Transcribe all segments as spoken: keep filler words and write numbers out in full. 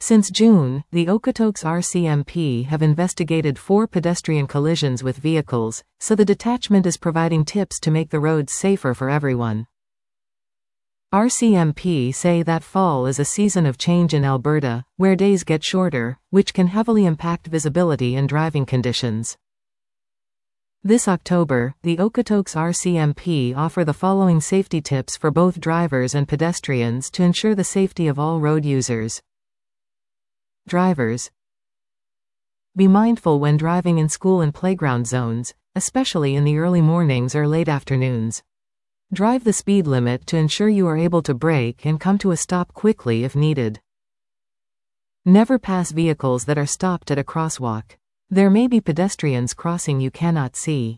Since June, the Okotoks R C M P have investigated four pedestrian collisions with vehicles, so the detachment is providing tips to make the roads safer for everyone. R C M P say that fall is a season of change in Alberta, where days get shorter, which can heavily impact visibility and driving conditions. This October, the Okotoks R C M P offer the following safety tips for both drivers and pedestrians to ensure the safety of all road users. Drivers. Be mindful when driving in school and playground zones, especially in the early mornings or late afternoons. Drive the speed limit to ensure you are able to brake and come to a stop quickly if needed. Never pass vehicles that are stopped at a crosswalk. There may be pedestrians crossing you cannot see.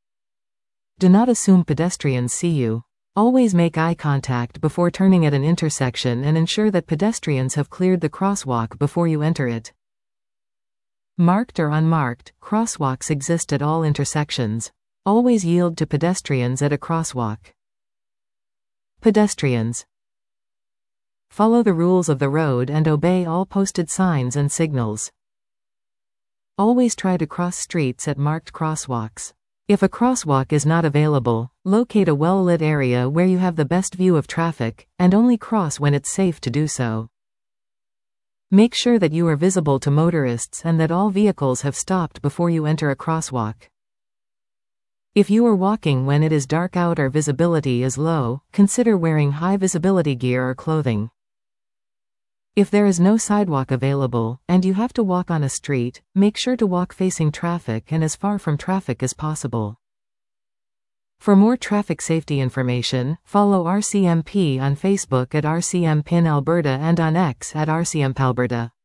Do not assume pedestrians see you. Always make eye contact before turning at an intersection and ensure that pedestrians have cleared the crosswalk before you enter it. Marked or unmarked, crosswalks exist at all intersections. Always yield to pedestrians at a crosswalk. Pedestrians. Follow the rules of the road and obey all posted signs and signals. Always try to cross streets at marked crosswalks. If a crosswalk is not available, locate a well-lit area where you have the best view of traffic, and only cross when it's safe to do so. Make sure that you are visible to motorists and that all vehicles have stopped before you enter a crosswalk. If you are walking when it is dark out or visibility is low, consider wearing high visibility gear or clothing. If there is no sidewalk available, and you have to walk on a street, make sure to walk facing traffic and as far from traffic as possible. For more traffic safety information, follow R C M P on Facebook at R C M P N Alberta and on X at R C M P Alberta.